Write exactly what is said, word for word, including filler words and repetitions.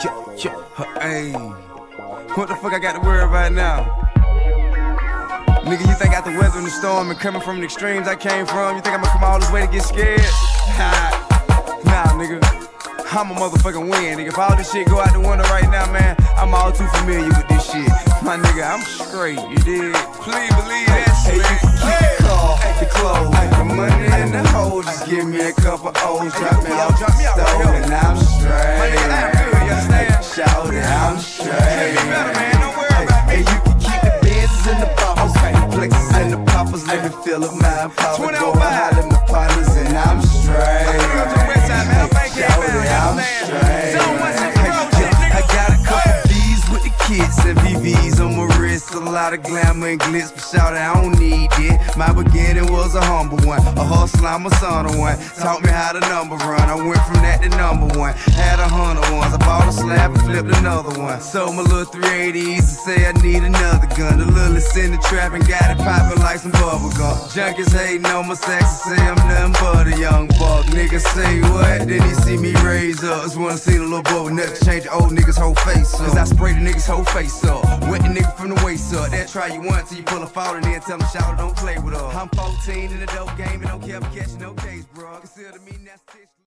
yeah, yeah, hey. What the fuck I got to worry about now? Nigga, you think after weathering the storm and coming from the extremes I came from, you think I'ma come all this way to get scared? Ha. Nah, nigga. I'm a motherfucking win, nigga. If all this shit go out the window right now, man, I'm all too familiar with this shit. My nigga, I'm straight, you dig? Please believe that shit. Hey, you can keep the car, the clothes, the money and the hoes. Just give me a couple O's, drop me off the stove, and I'm straight. My nigga, I'm good, you understand? Shout it, I'm straight. Be better, man, don't worry about me. Hey, you can keep the Benzes and the bottles, the flexes and the poppers. Let me feel up my power. Go and holler my partners, and I'm straight. Shout it, I'm straight. I got a couple V's with the kids and V V's on my wrist. A lot of glamour and glitz, but shout it, I don't need it. My beginning was a humble one, a hustler, I'm a son of one. Taught me how to number run, I went from that to number one. Had a hundred ones, I bought a slab and flipped another one. Sold my little three eighties and say I need another gun. The littlest in the trap and got it poppin' like some bubble gum. Junkies hating on my sex and say I'm nothing but a young buck. Niggas say what? Then he see me raise up. Just wanna see the little boy with nothing change the old niggas whole face up. Cause I spray the niggas whole face up. Wet the nigga from the waist up. They'll try you once till you pull a fault and then tell them shout don't play with us. I'm fourteen in the dope game and don't care if catching no case, bro. Consider me nasty.